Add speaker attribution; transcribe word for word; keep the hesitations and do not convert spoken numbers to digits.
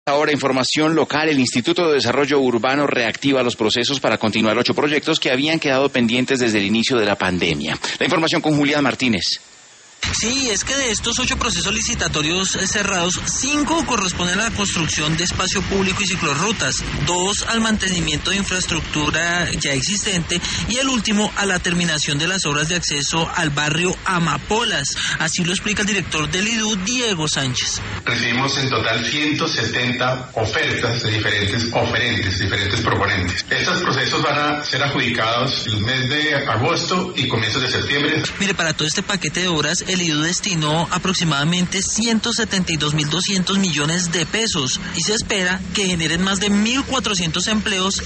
Speaker 1: Ahora, información local. El Instituto de Desarrollo Urbano reactiva los procesos para continuar ocho proyectos que habían quedado pendientes desde el inicio de la pandemia. La información con Julián Martínez.
Speaker 2: Sí, es que de estos ocho procesos licitatorios cerrados, cinco corresponden a la construcción de espacio público y ciclorrutas, dos al mantenimiento de infraestructura ya existente y el último a la terminación de las obras de acceso al barrio Amapolas. Así lo explica el director del I D U, Diego Sánchez.
Speaker 3: Recibimos en total ciento setenta ofertas de diferentes oferentes, diferentes proponentes. Estos procesos van a ser adjudicados el mes de agosto y comienzos de septiembre.
Speaker 2: Mire, para todo este paquete de obras, el I D U destinó aproximadamente ciento setenta y dos mil doscientos millones de pesos y se espera que generen más de mil cuatrocientos empleos